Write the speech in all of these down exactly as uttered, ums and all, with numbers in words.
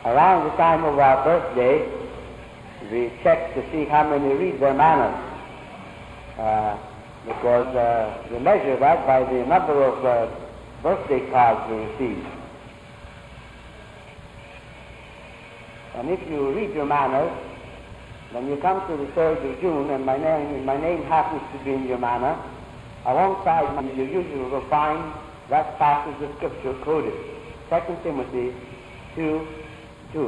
around the time of our birthday, we check to see how many read their manners, uh, because uh, we measure that by the number of uh, birthday cards we receive. And if you read your manners, when you come to the third of June and my name, my name happens to be in your manner, alongside you usually will find that passage of Scripture quoted, Second Timothy two two.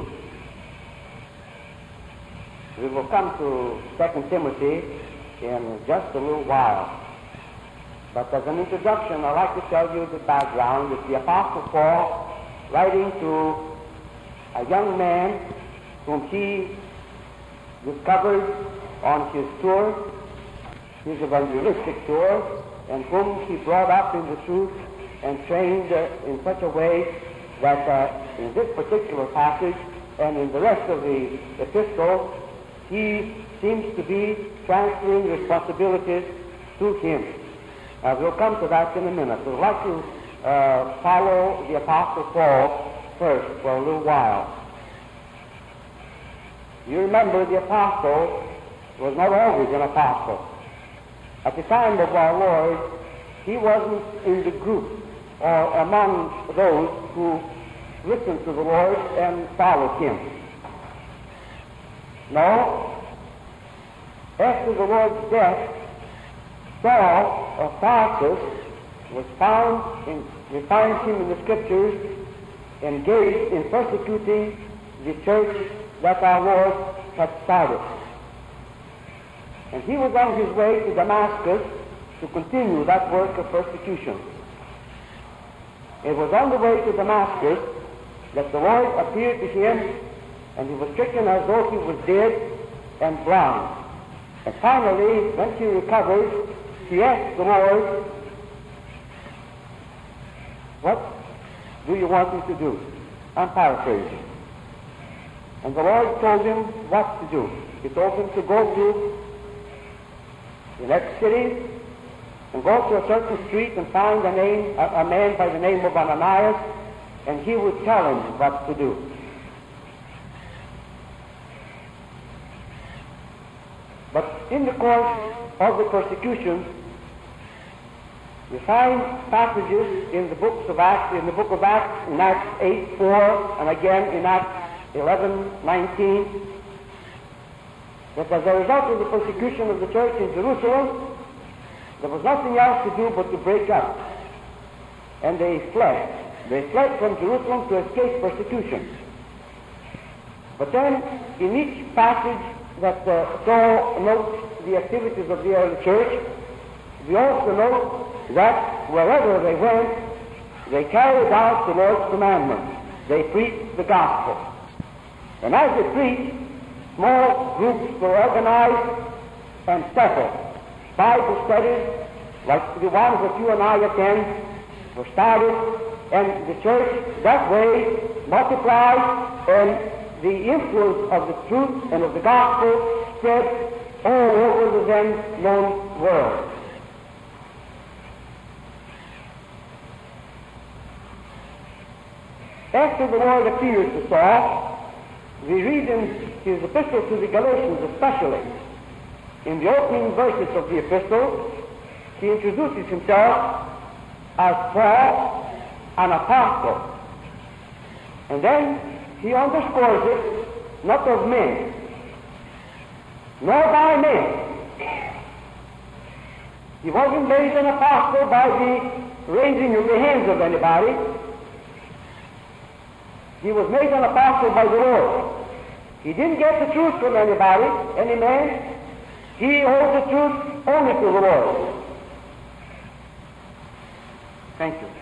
We will come to Second Timothy in just a little while. But as an introduction, I'd like to tell you the background that the Apostle Paul, writing to a young man whom he discovered on his tour, his evangelistic tour, and whom he brought up in the truth and trained uh, in such a way that uh, in this particular passage and in the rest of the epistle, he seems to be transferring responsibilities to him. Uh, we'll come to that in a minute. We'd like to uh, follow the Apostle Paul first for a little while. You remember the apostle was not always an apostle. At the time of our Lord, he wasn't in the group or among those who listened to the Lord and followed him. No. After the Lord's death, Saul of Tarsus was found in, we find him in the Scriptures engaged in persecuting the church that our Lord had started. And he was on his way to Damascus to continue that work of persecution. It was on the way to Damascus that the Lord appeared to him, and he was stricken as though he was dead and blind. And finally, when he recovered, he asked the Lord, "What do you want me to do?" I'm paraphrasing. And the Lord told him what to do. He told him to go to the next city and go to a certain street and find a name, a, a man by the name of Ananias, and he would tell him what to do. But in the course of the persecution, we find passages in the books of Acts, in the book of Acts, in Acts eight four, and again in Acts eleven nineteen, that as a result of the persecution of the church in Jerusalem, there was nothing else to do but to break up. And they fled. They fled from Jerusalem to escape persecution. But then, in each passage that uh, Saul notes the activities of the early church, we also note that wherever they went, they carried out the Lord's commandments. They preached the gospel. And as they preached, small groups were organized and settled. Bible studies, like the ones that you and I attend, were started, and the church that way multiplied, and the influence of the truth and of the gospel spread all over the then known world. After the Lord appeared to Saul, we read in his epistle to the Galatians especially, in the opening verses of the epistle, he introduces himself as Paul, an apostle. And then he underscores it, not of men, nor by men. He wasn't made an apostle by the raising of the hands of anybody. He was made an apostle by the Lord. He didn't get the truth from anybody, any man. He owed the truth only to the Lord. Thank you.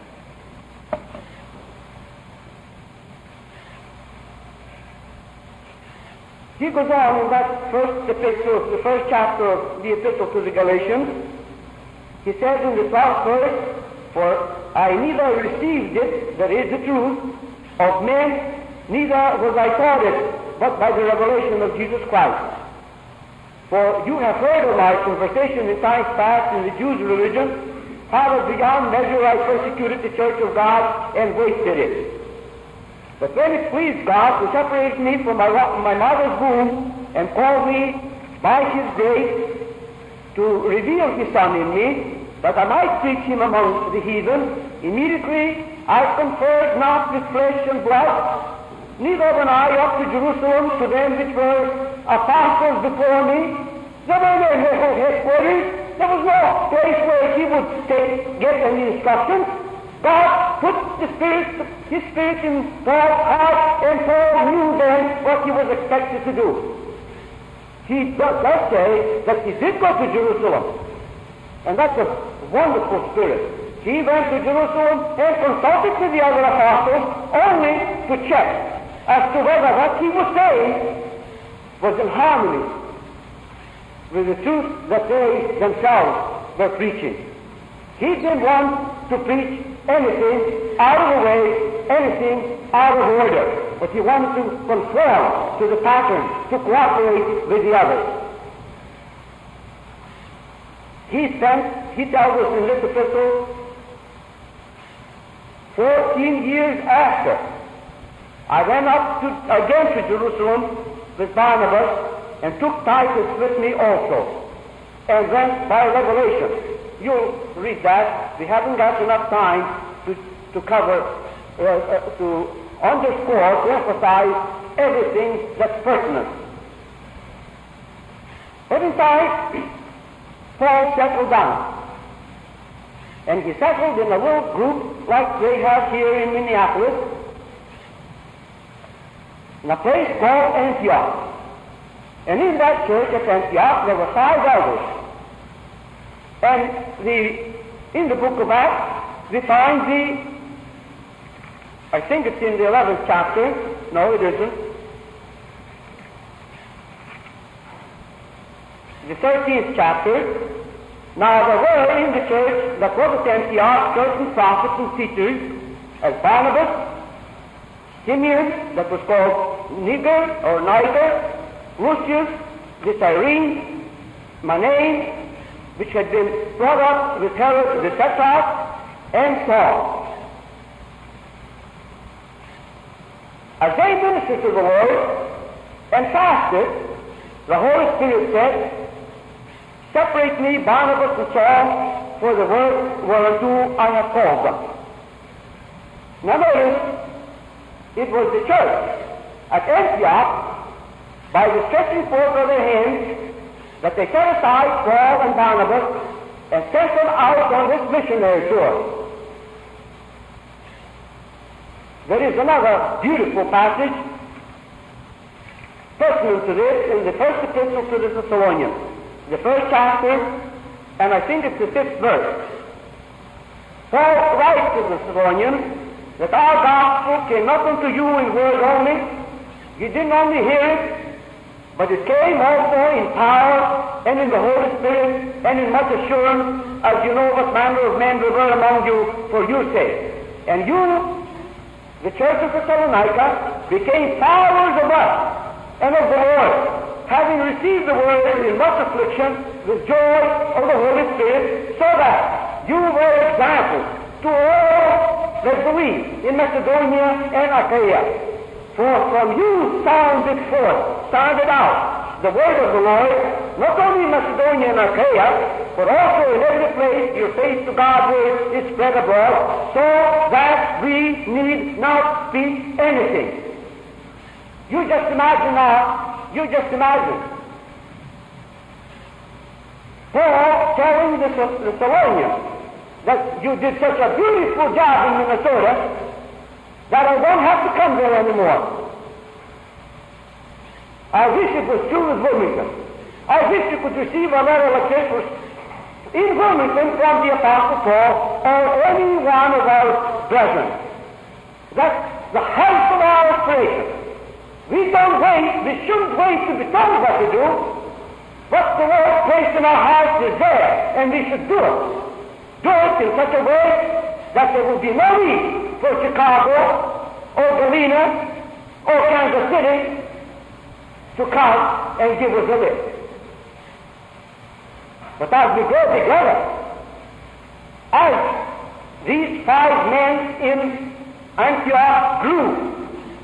He goes on in that first epistle, the first chapter of the epistle to the Galatians. He says in the twelfth verse, "For I neither received it, that is the truth, of men, neither was I taught it, but by the revelation of Jesus Christ. For you have heard of my conversation in times past in the Jews' religion, how that beyond measure I persecuted the church of God and wasted it. But when it pleased God to separate me from my, my mother's womb and call me by His grace to reveal His Son in me, that I might preach Him among the heathen, immediately I conferred not with flesh and blood, neither went I up to Jerusalem to them which were apostles before me. There were no headquarters. There was no place where He would take, get any instructions. God put the Spirit, His Spirit in Paul's heart, and Paul knew then what he was expected to do. He does, does say that he did go to Jerusalem, and that's a wonderful spirit. He went to Jerusalem and consulted with the other apostles only to check as to whether what he was saying was in harmony with the truth that they themselves were preaching. He didn't want to preach anything out of the way, anything out of order, but he wanted to conform to the pattern, to cooperate with the others. He spent, he tells us in this epistle, fourteen years after, I went up to, again to Jerusalem with Barnabas and took Titus with me also, and went by revelation. You'll read that. We haven't got enough time to, to cover, uh, uh, to underscore, to emphasize everything that's pertinent. But in time, Paul settled down. And he settled in a little group like they have here in Minneapolis, in a place called Antioch. And in that church at Antioch, there were five elders. And the, in the book of Acts, we find the, I think it's in the eleventh chapter, no it isn't, the thirteenth chapter. Now there were in the church that was at Antioch certain prophets and teachers, as Barnabas, Simeon, that was called Niger or Niger, Lucius, the Cyrene, Manaen, which had been brought up with Herod the Tetrarch, and Saul. As they ministered to the Lord and fasted, the Holy Spirit said, separate me, Barnabas and Saul, for the work whereunto I have called them. Now notice, it was the church at Antioch, by the stretching forth of their hands, that they set aside Paul and Barnabas and sent them out on this missionary tour. There is another beautiful passage pertinent to this in the first epistle to the Thessalonians, the first chapter, and I think it's the fifth verse. Paul writes to the Thessalonians that our gospel came not unto you in word only. You didn't only hear it, but it came also in power and in the Holy Spirit and in much assurance, as you know what manner of men we were among you for your sake. And you, the church of Thessalonica, became followers of us and of the Lord, having received the word in much affliction with joy of the Holy Spirit, so that you were examples to all that believe in Macedonia and Achaia. For from you sounded forth, sounded out the word of the Lord, not only in Macedonia and Achaia, but also in every place your faith to God is spread abroad, so that we need not speak anything. You just imagine now, you just imagine. Paul telling the Thessalonians that you did such a beautiful job in Minnesota that I don't have to come there anymore. I wish it was true with Wilmington. I wish you could receive a letter like this was in Wilmington from the Apostle Paul or any one of our brethren. That's the health of our aspiration. We don't wait, we shouldn't wait to be told what to do. What the Lord placed in our hearts is there, and we should do it. Do it in such a way that there will be no need for Chicago or Galena or Kansas City to come and give us a lift. But as we go together, as these five men in Antioch grew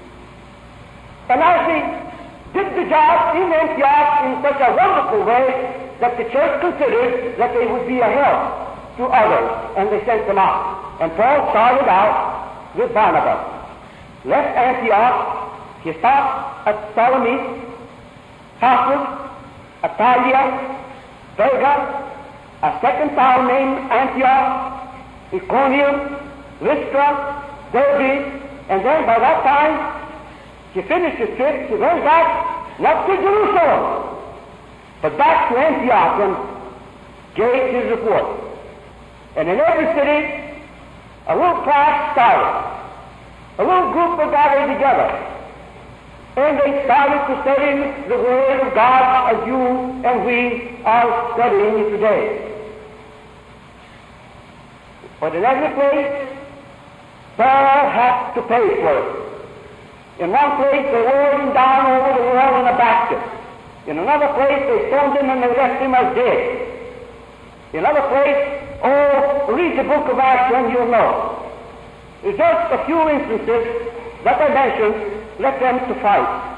And as he did the job in Antioch in such a wonderful way that the church considered that they would be a help to others, and they sent them out. And Paul started out with Barnabas. Left Antioch, he stopped at Salamis, Tarsus, Attalia, Perga, a second town named Antioch, Iconium, Lystra, Derbe, and then by that time, she finished his trip, she went back, not to Jerusalem, but back to Antioch and gave his report. And in every city, a little class started. A little group were gathered together. And they started to study the Word of God as you and we are studying it today. But in every place, Paul had to pay for it. In one place, they lowered him down over the wall in a basket. In another place, they stoned him and they left him as dead. In another place, oh, read the book of Acts and you'll know. It's just a few instances that I mentioned led them to fight.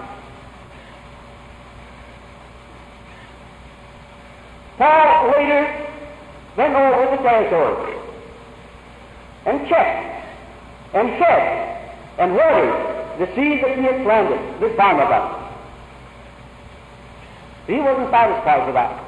Paul later went over the territory and checked and said and watered the seed that he had planted with Barnabas. He wasn't satisfied with that.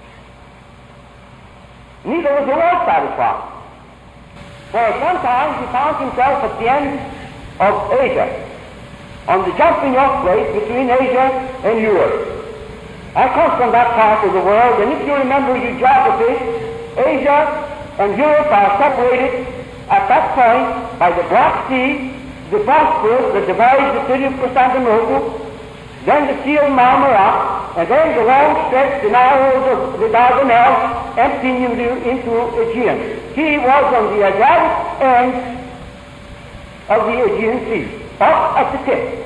Neither was the Lord satisfied. For at one time he found himself at the end of Asia, on the jumping off place between Asia and Europe. I come from that part of the world, and if you remember your geography, Asia and Europe are separated at that point by the Black Sea, the Bosphorus that divides the city of Constantinople, then the Sea of Marmara, and then the long stretch, the narrows of the Dardanelles, emptying into, into Aegean. He was on the Adriatic end of the Aegean Sea, up at the tip.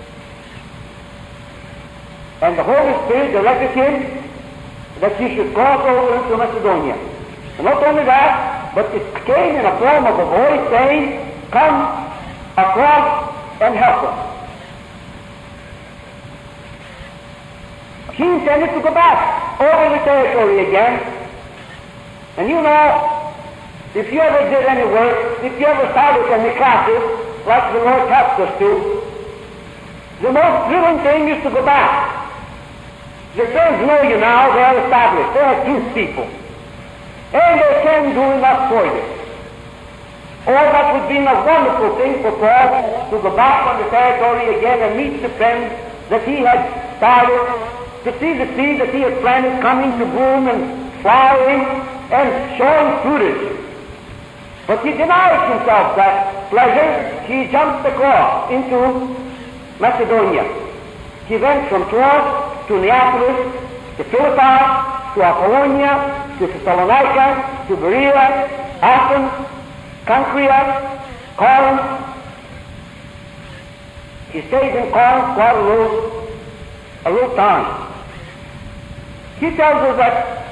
And the Holy Spirit directed him that he should cross over into Macedonia. And not only that, but it came in a form of a voice saying, "Come across and help us." He intended to go back over the territory again. And you know, if you ever did any work, if you ever started any classes, like the Lord helped us to, the most thrilling thing is to go back. The friends know you now, they are established, they are truth people. And they can do enough for you. Or that would be a wonderful thing for Paul to go back on the territory again and meet the friends that he had started, to see the seed that he had planted coming to bloom and flowering and showing fruitage. But he denied himself that pleasure. He jumped across into Macedonia. He went from Troas to Neapolis, to Philippi, to Apollonia, to Thessalonica, to Berea, Athens, Cenchrea, Corinth. He stayed in Corinth quite a little, a little time. He tells us that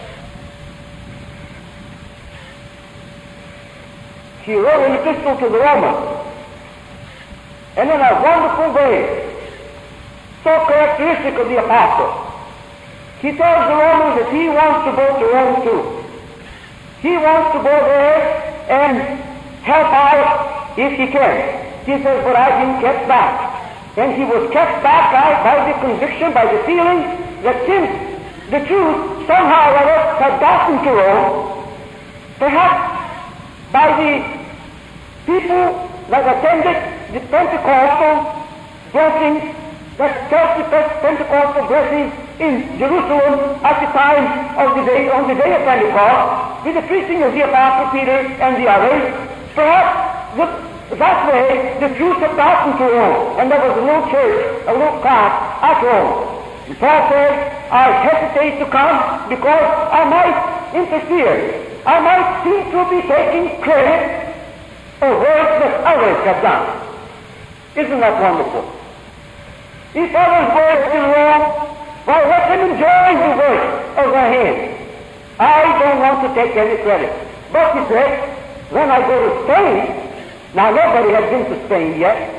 he wrote an epistle to the Romans, and in a wonderful way, so characteristic of the apostle. He tells the Romans that he wants to go to Rome too. He wants to go there and help out if he can. He says, but I've been kept back. And he was kept back by, by the conviction, by the feeling that since the truth somehow or other had gotten to Rome, perhaps by the people that attended the Pentecostal blessings, that Pentecostal blessings in Jerusalem at the time of the day, on the day of Pentecost, with the preaching of the Apostle Peter and the others, perhaps the, that way the truth had gotten to Rome, and there was a little church, a little class at Rome. And Paul said, I hesitate to come because I might interfere. I might seem to be taking credit for work that others have done. Isn't that wonderful? If others work in Rome, well, let them enjoy the work of their hands. I don't want to take any credit. But he said, when I go to Spain, now nobody has been to Spain yet,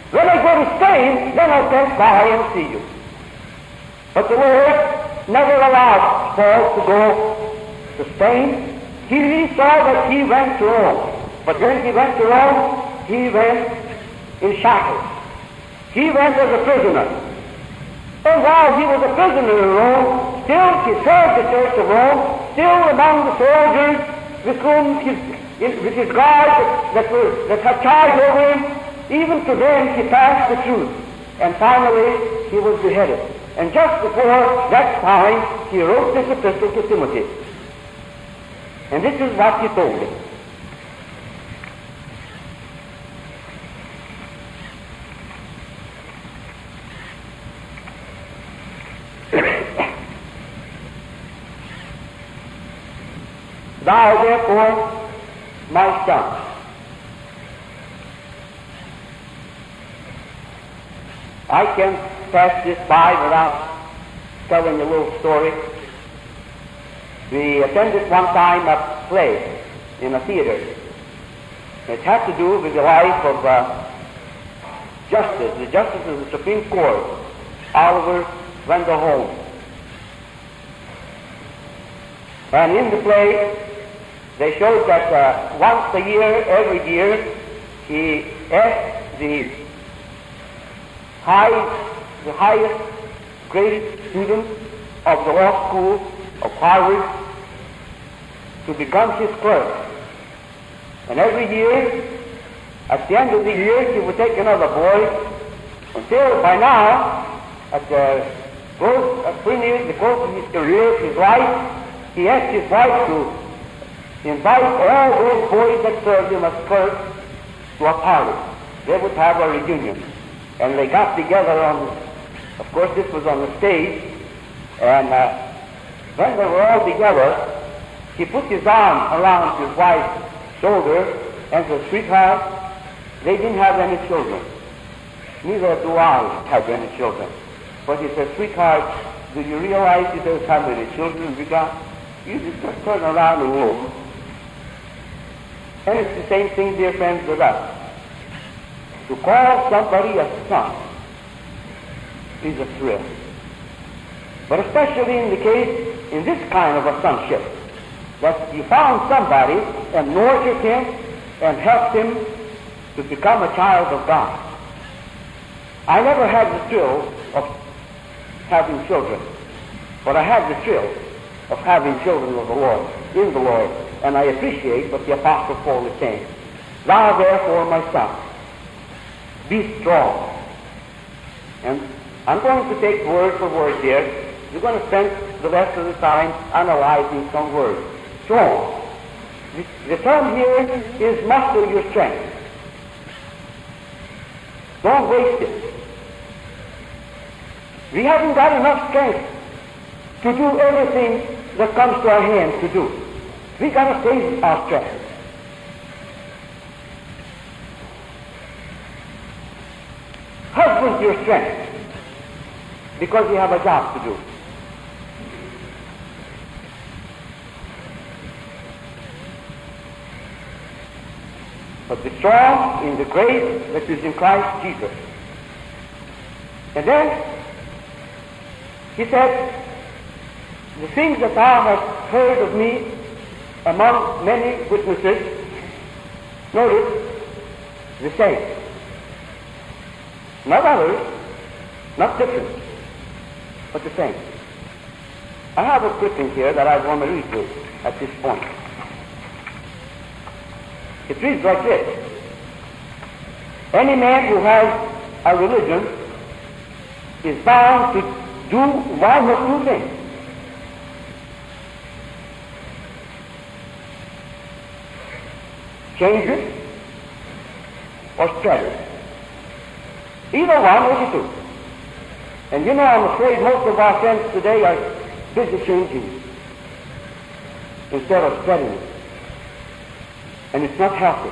When I go to Spain, then I'll pass by and see you. But the Lord never allowed Paul to go to Spain. He really saw that he went to Rome. But when he went to Rome, he went in shackles. He went as a prisoner. And while he was a prisoner in Rome, still he served the Church of Rome, still among the soldiers with whom his, with his guard that, were, that had charge over him. Even to them he passed the truth. And finally he was beheaded. And just before that time he wrote this epistle to Timothy. And this is what he told him. Thou therefore, my son, I can pass this by without telling a little story. We attended one time a play in a theater. It had to do with the life of uh, Justice, the Justice of the Supreme Court, Oliver Wendell Holmes. And in the play, they showed that uh, once a year, every year, he asked the high, the highest graded student of the law school of Harvard to become his clerk. And every year, at the end of the year, he would take another boy until by now, at the close, at pretty the close of his career, his life, he asked his wife to invite all those boys that served him as clerk to a party. They would have a reunion. And they got together on, of course this was on the stage, and uh, when they were all together, he put his arm around his wife's shoulder and said, "Sweetheart, they didn't have any children. Neither do I have any children." But he said, "Sweetheart, do you realize you don't have any children we got? You just turn around and look." And it's the same thing, dear friends, with us. To call somebody a son is a thrill. But especially in the case, in this kind of a sonship, that you found somebody and nurtured him and helped him to become a child of God. I never had the thrill of having children, but I had the thrill of having children of the Lord, in the Lord, and I appreciate what the Apostle Paul is saying. "Thou therefore, my son, be strong." And I'm going to take word for word here. We're going to spend the rest of the time analyzing some words. Strong. The, the term here is muster your strength. Don't waste it. We haven't got enough strength to do everything that comes to our hand to do. We got to save our strength. Husband your strength, because you have a job to do. But be strong in the grace that is in Christ Jesus. And then he said, "The things that thou hast heard of me among many witnesses," notice, the same. Not others, not different, but the same. I have a clipping here that I want to read to at this point. It reads like this: "Any man who has a religion is bound to do one of two things. Change it or spread it. Either one or the two. And you know, I'm afraid most of our friends today are busy changing it instead of spreading it. And it's not healthy.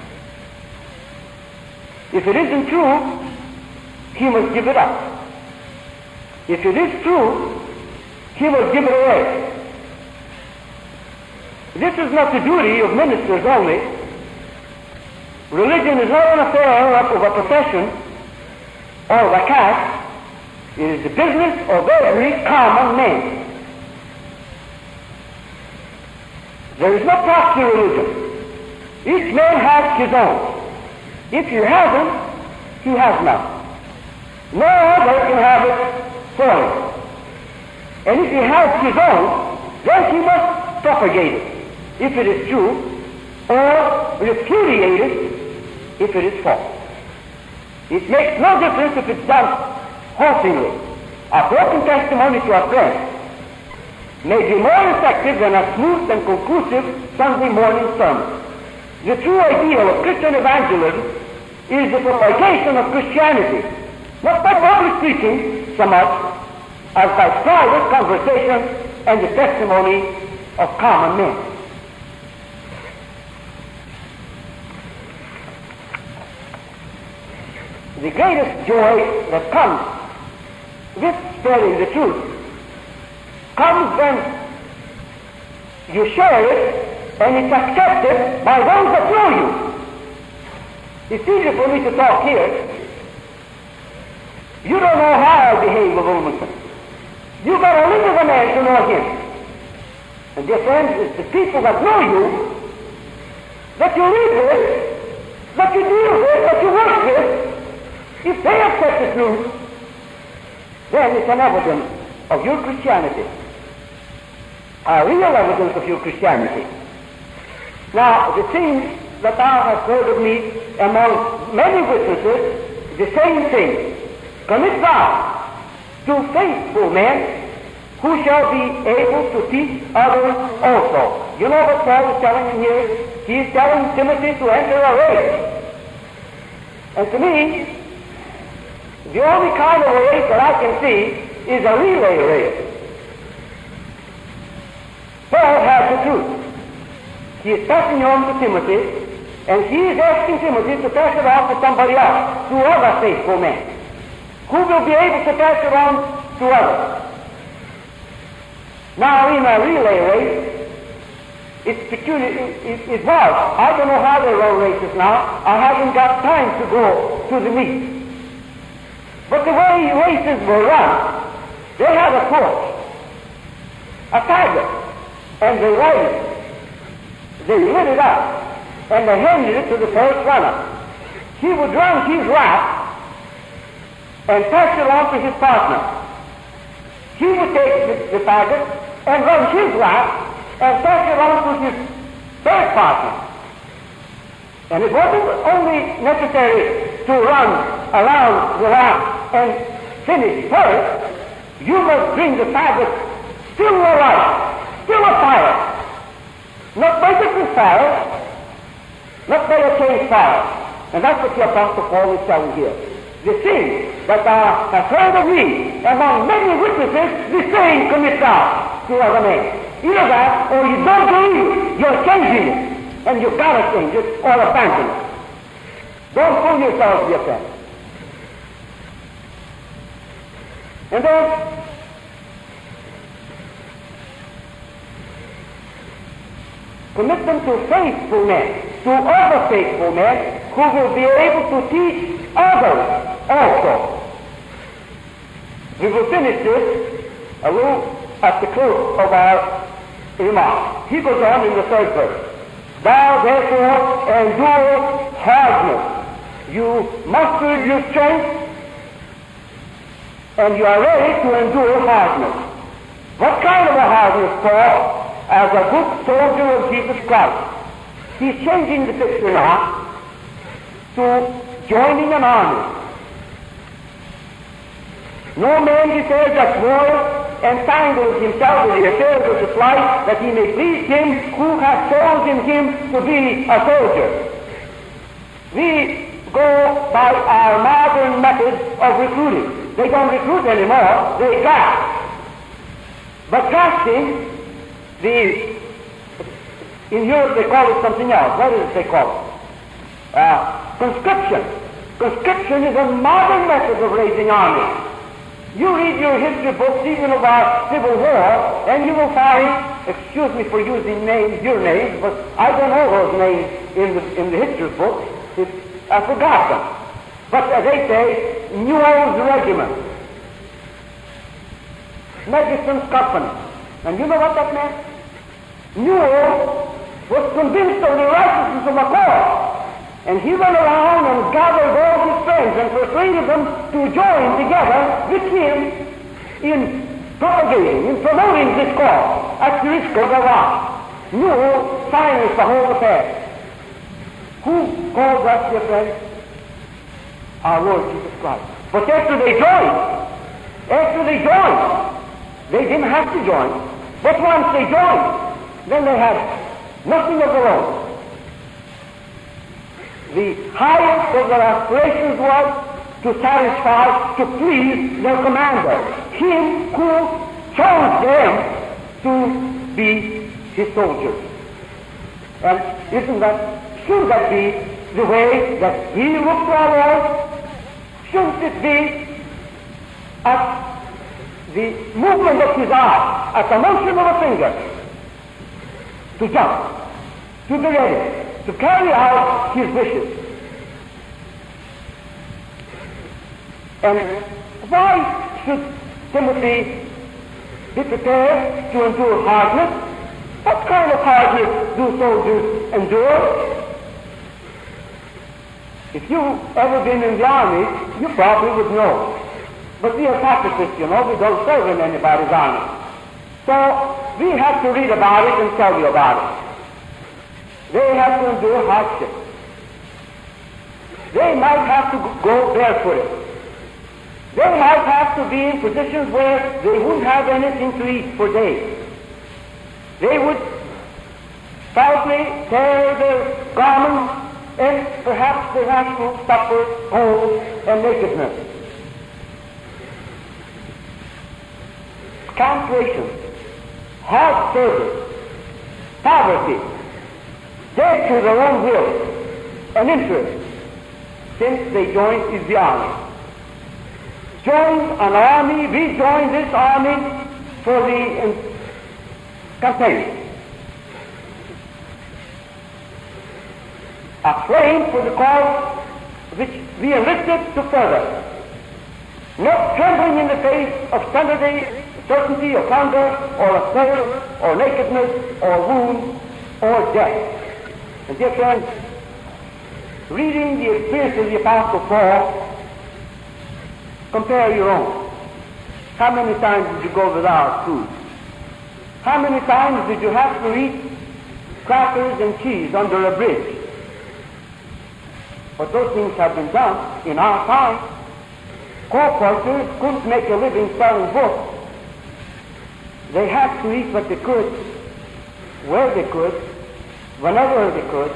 If it isn't true, he must give it up. If it is true, he must give it away. This is not the duty of ministers only. Religion is not an affair of a profession, or zakat, it is the business of every common man. There is no proxy religion. Each man has his own. If he hasn't, he has none. No other can have it for him. And if he has his own, then he must propagate it, if it is true, or repudiate it, if it is false. It makes no difference if it's done haltingly. A broken testimony to a friend may be more effective than a smooth and conclusive Sunday morning sermon. The true ideal of Christian evangelism is the propagation of Christianity, not by public preaching so much as by private conversation and the testimony of common men. The greatest joy that comes with spreading the truth comes when you share it and it's accepted by those that know you. It's easy for me to talk here. You don't know how I behave with Wilmington. You've got to live with a man to know him. And dear friends, it's the people that know you, that you live with, that you deal with, that you work with. If they accept the truth, then it's an evidence of your Christianity, a real evidence of your Christianity. Now, the things that thou hast heard of me among many witnesses, the same thing commit thou to faithful men who shall be able to teach others also. You know what Paul is telling him here? He is telling Timothy to enter a race. And to me, the only kind of a race that I can see is a relay race. Paul has the truth. He is passing on to Timothy, and he is asking Timothy to pass it on to somebody else, to other faithful men, who will be able to pass it on to others. Now, in a relay race, it's peculiar. It, it, it was. I don't know how they run races now. I haven't got time to go to the meet. But the way races were run, they had a torch, a target, and they lighted it. They lit it up, and they handed it to the first runner. He would run his lap and pass it on to his partner. He would take the, the target and run his lap and pass it on to his third partner. And it wasn't only necessary to run around the lap and finish first. You must bring the target still alive, still afire. Not by different fire, not by a changed fire. And that's what the Apostle Paul is telling here. The thing that thou hast heard of me among many witnesses, the same commit thou to other men. Either that, or you don't believe, you're changing it. And you've got to change it or abandon it. Don't fool yourselves, dear friends. And then, commit them to faithful men, to other faithful men who will be able to teach others also. We will finish this a little at the close of our remarks. He goes on in the third verse. Thou therefore endure hardness. You muster your strength, and you are ready to endure hardness. What kind of a hardness, Paul? As a good soldier of Jesus Christ. He's changing the picture now to joining an army. No man desires that war entangles himself in the affairs of this life that he may please him who has chosen him to be a soldier. We go by our modern methods of recruiting. They don't recruit anymore, they draft. But drafting, The, in Europe they call it something else. What is it they call it? Uh, conscription. Conscription is a modern method of raising armies. You read your history books, even of our Civil War, and you will find, excuse me for using names, your names, but I don't know those names in the, in the history books. It, I forgot them. but as they say, Newell's regiment, Madison's company. And you know what that meant? Newell was convinced of the righteousness of the cause, and he went around and gathered all his friends and persuaded them to join together with him in propagating, in promoting this cause at the risk of their lives. Newell financed the whole affair. Who called us, dear friends? Our Lord Jesus Christ. But after they joined, after they joined, they didn't have to join, but once they joined, then they had nothing of their own. The highest of their aspirations was to satisfy, to please their commander, him who chose them to be his soldiers. And isn't that, should that be the way that we look to our Lord? Shouldn't it be at the movement of his eye, at the motion of a finger, to jump, to be ready, to carry out his wishes? And why should Timothy be prepared to endure hardness? What kind of hardness do soldiers endure? If you've ever been in the army, you probably would know. But we are pacifists, you know, we don't serve in anybody's army. So we have to read about it and tell you about it. They have to endure hardship. They might have to go barefooted. They might have to be in positions where they wouldn't have anything to eat for days. They would proudly tear their garments, and perhaps they have to suffer cold and nakedness. Camp rations, hard service, poverty, dead to their own will and interest, since they joined is the army. Joined an army, we joined this army for the um, campaign. A flame for the cause which we enlisted to further. Not trembling in the face of certainty, certainty of hunger, or of thirst, or nakedness, or wound, or death. And dear friends, reading the experience of the Apostle Paul, compare your own. How many times did you go without food? How many times did you have to eat crackers and cheese under a bridge? But those things have been done in our time. Co-porters couldn't make a living selling books. They had to eat what they could, where they could, whenever they could.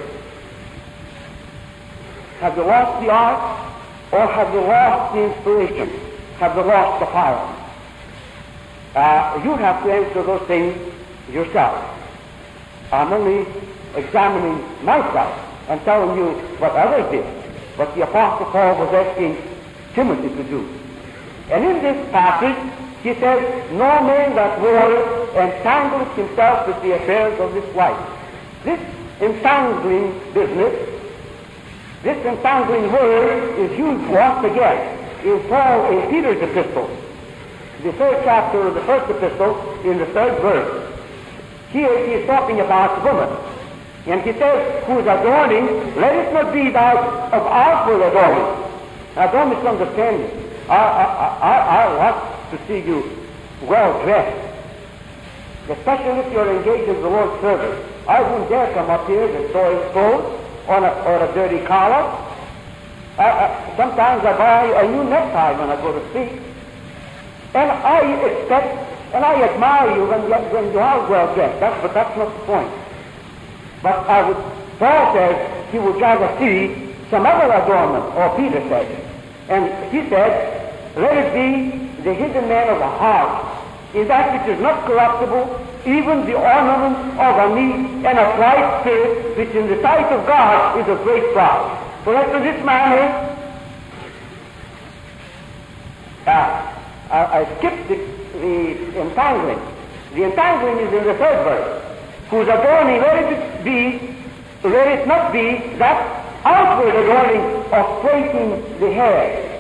Have they lost the art, or have they lost the inspiration? Have they lost the fire? Uh, you have to answer those things yourself. I'm only examining myself and telling you what others did, what the Apostle Paul was asking Timothy to do. And in this passage, he says, no man that warreth entangles himself with the affairs of this life. This entangling business, this entangling word is used once again in Paul, in Peter's epistle, the third chapter of the first epistle, in the third verse. Here he is talking about the woman. And he says, who is adorning, let it not be that of outward adorning. Now don't misunderstand me. I, I, I, I want to see you well dressed, especially if you're engaged in the Lord's service. I wouldn't dare come up here with soiled clothes or a, or a dirty collar. I, I, sometimes I buy a new necktie when I go to speak. And I expect, and I admire you when, when you are well dressed. That's, but that's not the point. But I would, Paul says he would rather see some other adornment, or Peter says. And he said, let it be the hidden man of the heart, in that which is not corruptible, even the ornament of a meek and a quiet spirit, which in the sight of God is of great price. For after this manner, uh, I, I skipped the, the entangling. The entangling is in the third verse. Whose adorning, let it be, let it not be that outward adorning of plaiting the hair.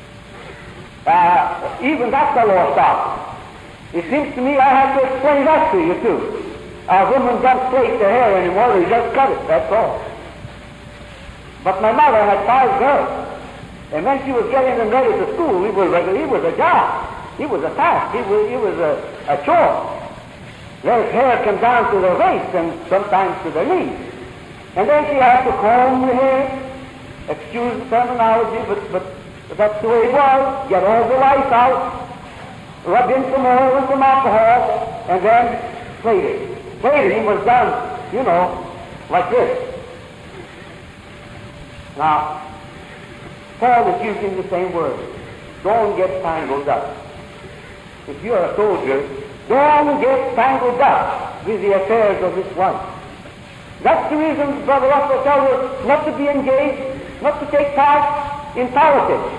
Uh, even that's a lost art. It seems to me I have to explain that to you too. A woman doesn't plait their hair anymore, they just cut it, that's all. But my mother had five girls. And when she was getting them ready to school, it was, a, it was a job. It was a task. It was, it was a, a chore. Their hair came down to their waist and sometimes to their knees. And then she had to comb the hair. Excuse the terminology, but, but, but that's the way it was. Get all the lice out, rub in some oil and some alcohol, and then plait it. Plaiting was done, you know, like this. Now, Paul is using the same word. Don't get tangled up. If you're a soldier, don't get tangled up with the affairs of this life. That's the reason Brother Russell tells us not to be engaged, not to take part in politics.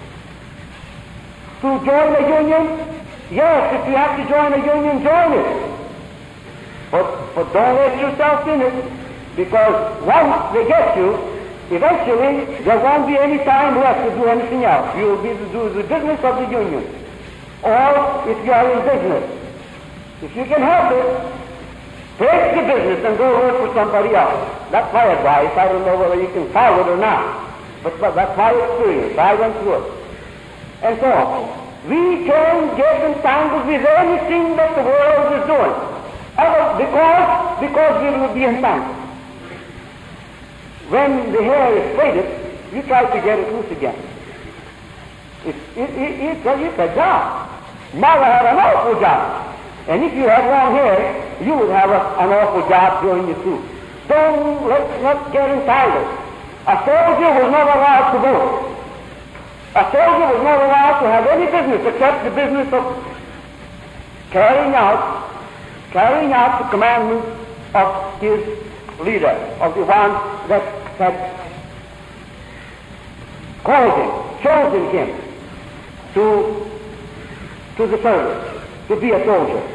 To join a union, yes, if you have to join a union, join it. But, but don't let yourself in it, because once they get you, eventually, there won't be any time left to do anything else. You will be to do the business of the union. Or, if you are in business, if you can help it, break the business and go work for somebody else. That's my advice. I don't know whether you can follow it or not. But, but that's my experience. I went through it. And so, we can get entangled with anything that the world is doing. Because, because we will be entangled. When the hair is plaited, you try to get it loose again. It, it, it, it's, a, it's a job. Mother had an awful job. And if you had long hair, you would have a, an awful job doing it too. Don't let's not get entangled. A soldier was not allowed to vote. A soldier was not allowed to have any business except the business of carrying out, carrying out the commandments of his leader, of the one that had called him, chosen him to, to the service, to be a soldier.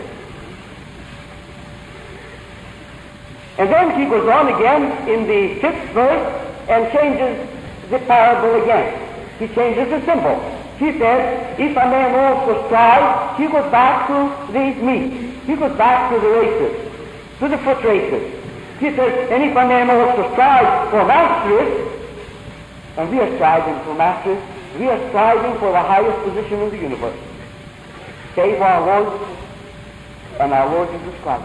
And then he goes on again in the fifth verse and changes the parable again. He changes the symbol. He says, if a man also strive, he goes back to the meat. He goes back to the races, to the foot races. He says, and if a man also strive for mastery, and we are striving for mastery, we are striving for the highest position in the universe. Save our Lord and our Lord Jesus Christ.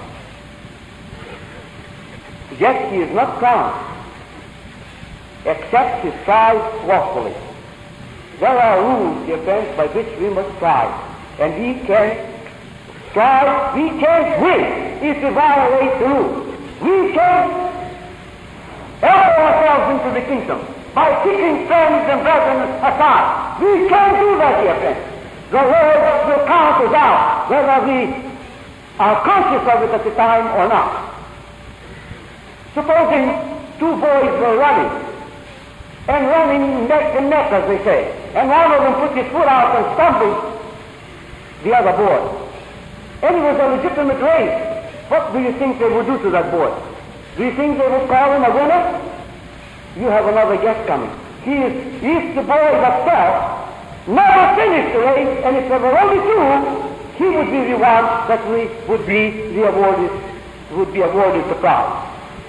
Yet he is not crowned, except he strives lawfully. There are rules, dear friends, by which we must strive. And we can strive, we can't win if we violate the rules. We can elbow ourselves into the kingdom by kicking friends and brethren aside. We can't do that, dear friends. The Lord will count us out, whether we are conscious of it at the time or not. Supposing two boys were running, and running neck and neck, as they say, and one of them put his foot out and stumbled the other boy. And it was a legitimate race. What do you think they would do to that boy? Do you think they would call him a winner? You have another guess coming. He is, if the boy that fell never finished the race, and if there were only two, he would be the one that we would be the awarded, would be awarded the prize.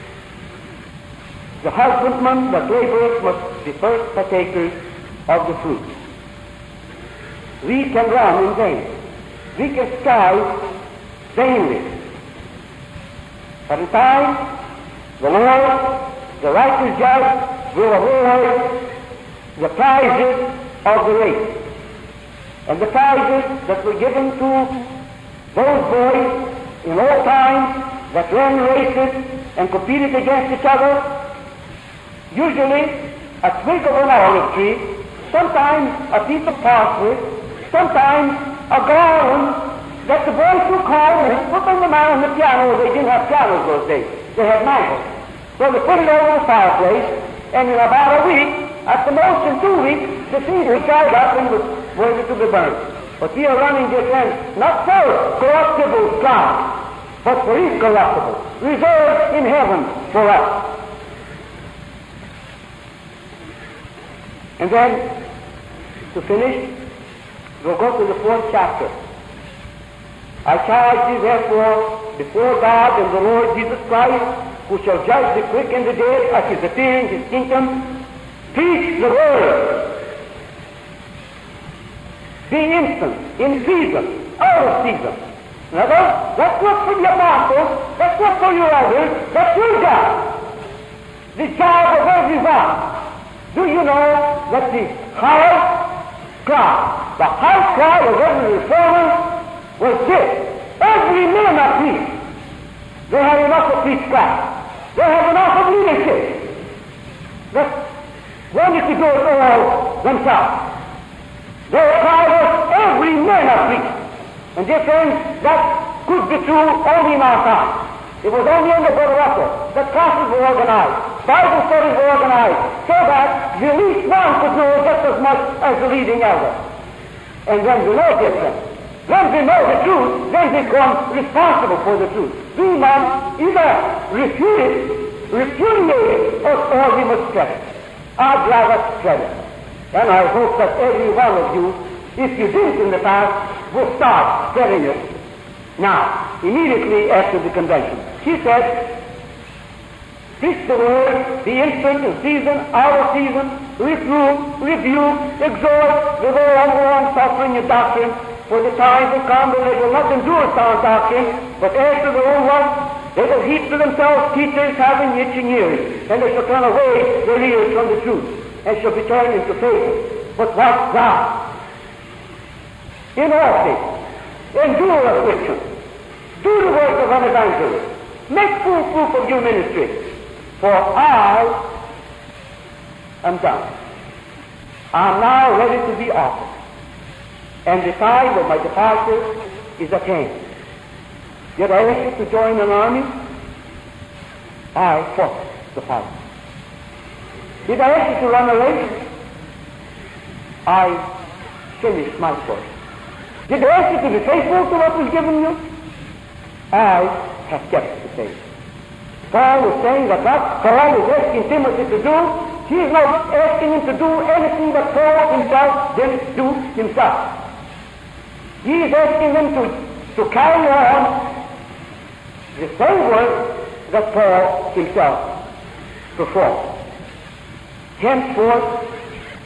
The husbandman, the laborers, must be first partakers of the fruit. We can run in vain. We can strive vainly. But in time, the Lord, the righteous judge, will award the prizes of the race. And the prizes that were given to those boys in old times that ran races and competed against each other, usually a twig of an olive tree, sometimes a piece of parsley, sometimes a garland that the boys took home and put on the man on the piano. They didn't have pianos those days. They had mantles. So they put it over the fireplace, and in about a week, at the most in two weeks, the seed was dried up and was ready to be burned. But we are running, dear friends, not for corruptible ground, but for incorruptible, reserved in heaven for us. And then, to finish, we'll go to the fourth chapter. I charge thee therefore before God and the Lord Jesus Christ, who shall judge the quick and the dead at his appearing, his kingdom, preach the word. Be instant, in season, out of season. Now that's, that's not for the apostles, that's not for your elders, that's your job. The job of everyone. Do you know that the house cry, the house cry of every reformer was this: every man must preach. They have enough of preach class. They have enough of leadership. That wanted to do it all themselves. Their cry was every man must preach. And dear friends, that could be true only in our time. It was only under Brother Russell that classes were organized, Bible studies were organized, so that the least one could know just as much as the leading elder. And when we know this, when we know the truth, then we become responsible for the truth. We must either refute it, repudiate it, or, or we must spread it. I'd rather spread it. And I hope that every one of you, if you didn't in the past, will start spreading it now, immediately after the convention. She said, preach the word, be instant in season, out of season, reprove, rebuke, exhort with all long suffering and doctrine, for the time will come when they will not endure sound doctrine, but after their own lust, they will heap to themselves teachers having itching ears, and they shall turn away their ears from the truth, and shall be turned into fables. But what thou? In all things, endure affliction, do the work of an evangelist, make full proof of your ministry, for I am done. I am now ready to be offered, and the time of my departure is at hand. Did I ask you to join an army? I fought the fight. Did I ask you to run a race? I finished my course. Did I ask you to be faithful to what was given you? I have kept the faith. Paul was saying that what Paul is asking Timothy to do, he is not asking him to do anything that Paul himself didn't do himself. He is asking him to, to carry on the same work that Paul himself performed. Henceforth,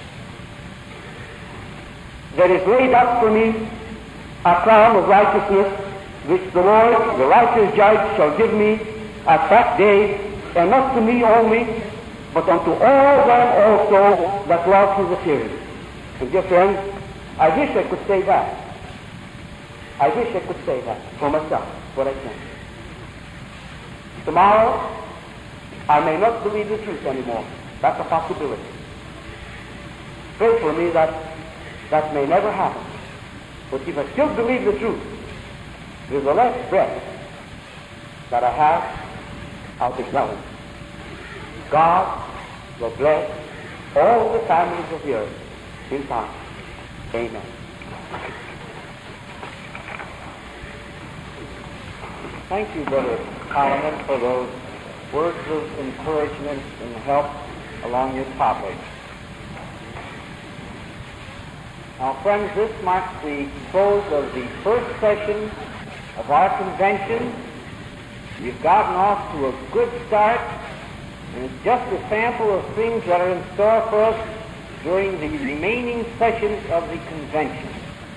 there is laid up for me a crown of righteousness, which the Lord, the righteous judge, shall give me at that day, and not to me only, but unto all them also that love his appearing. And dear friends, I wish I could say that. I wish I could say that for myself, what I think. Tomorrow, I may not believe the truth anymore. That's a possibility. Pray for me that that may never happen. But if I still believe the truth, with the last breath that I have, I'll be glad. God will bless all the families of the earth in time. Amen. Thank you, Brother Solomon, for those words of encouragement and help along your topic. Now, friends, this marks the close of the first session of our convention. We've gotten off to a good start, and it's just a sample of things that are in store for us during the remaining sessions of the convention.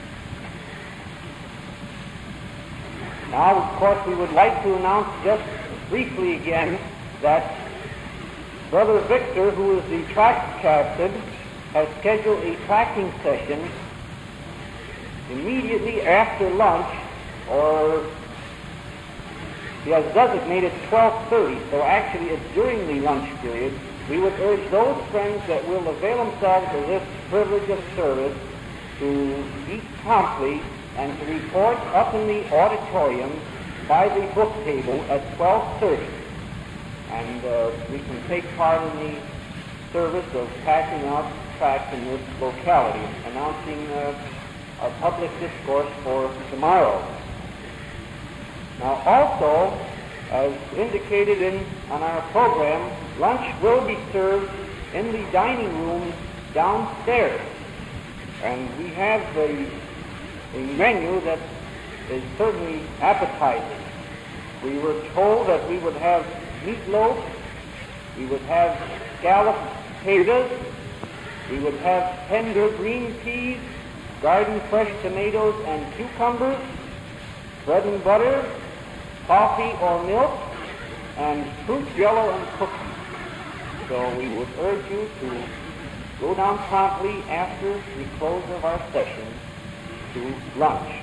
Now, of course, we would like to announce just briefly again that Brother Victor, who is the track captain, has scheduled a tracking session immediately after lunch, or he has designated twelve thirty, so actually it's during the lunch period. We would urge those friends that will avail themselves of this privilege of service to eat promptly and to report up in the auditorium by the book table at twelve thirty. And uh, we can take part in the service of passing out tracts in this locality, announcing uh, our public discourse for tomorrow. Now also, as indicated in on our program, lunch will be served in the dining room downstairs. And we have a, a menu that is certainly appetizing. We were told that we would have meatloaf, we would have scalloped potatoes, we would have tender green peas, garden fresh tomatoes and cucumbers, bread and butter, coffee or milk, and fruit jello and cookies. So we would urge you to go down promptly after the close of our session to lunch.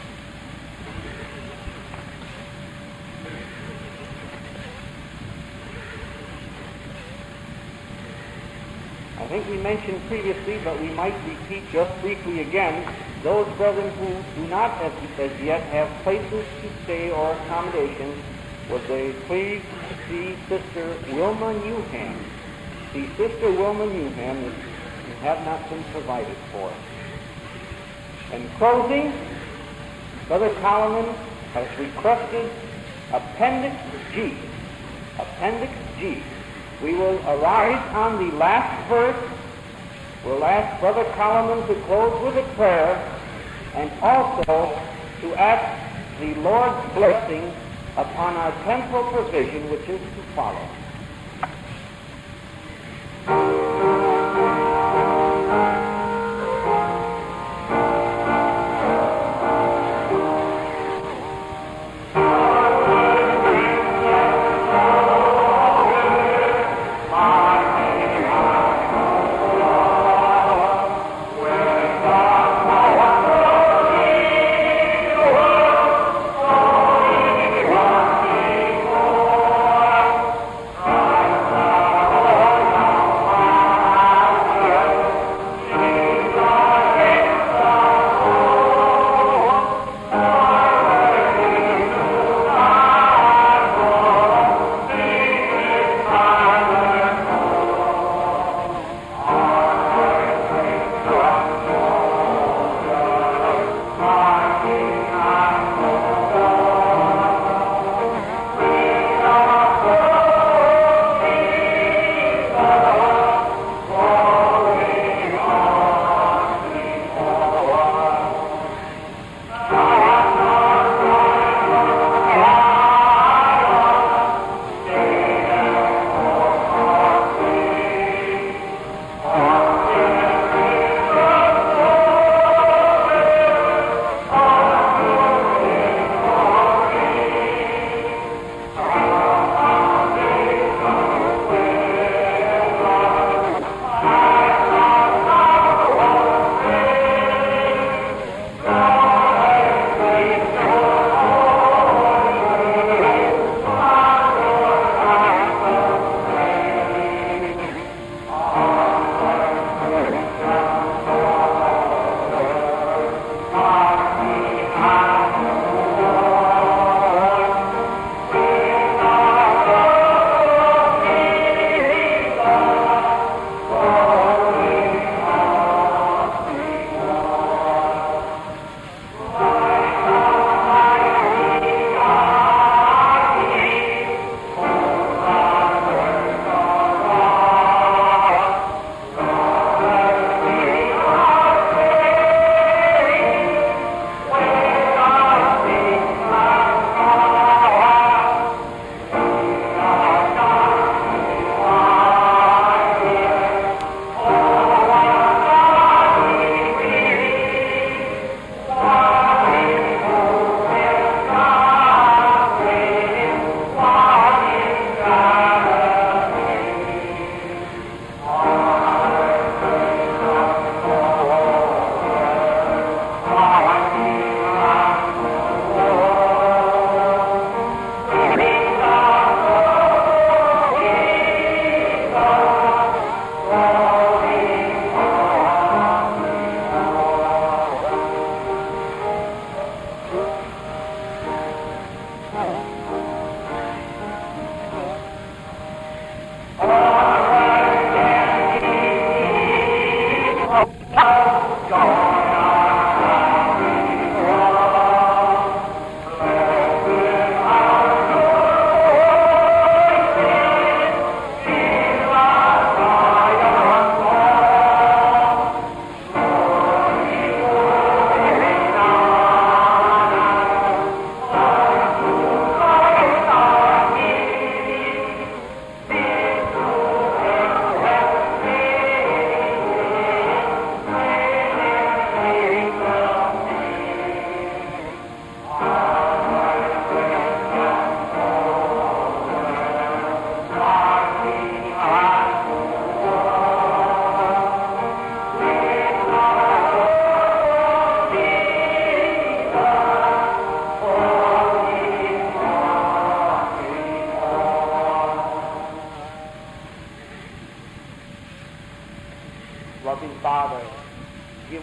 I think we mentioned previously, but we might repeat just briefly again, those brethren who do not as, as yet have places to stay or accommodations, would they please see Sister Wilma Newham. See Sister Wilma Newham is, have not been provided for. In closing, Brother Kalaman has requested Appendix G. Appendix G. We will arise on the last verse. We'll ask Brother Kalaman to close with a prayer and also to ask the Lord's blessing upon our temporal provision, which is to follow.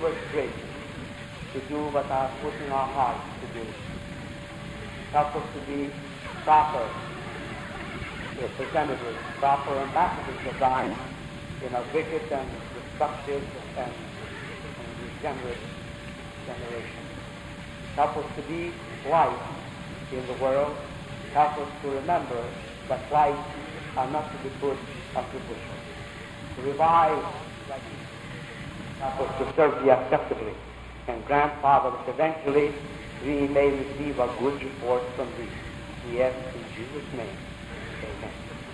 us grace to do what thou hast put in our hearts to do. Help us to be proper representatives, proper ambassadors of thine in a wicked and destructive and, and degenerate generation. Help us to be light in the world. Help us to remember that lights are not to be put unto bushel. To revive righteousness. Help us to serve thee acceptably. And grant, Father, that eventually we may receive a good report from thee. We ask in Jesus' name. Amen.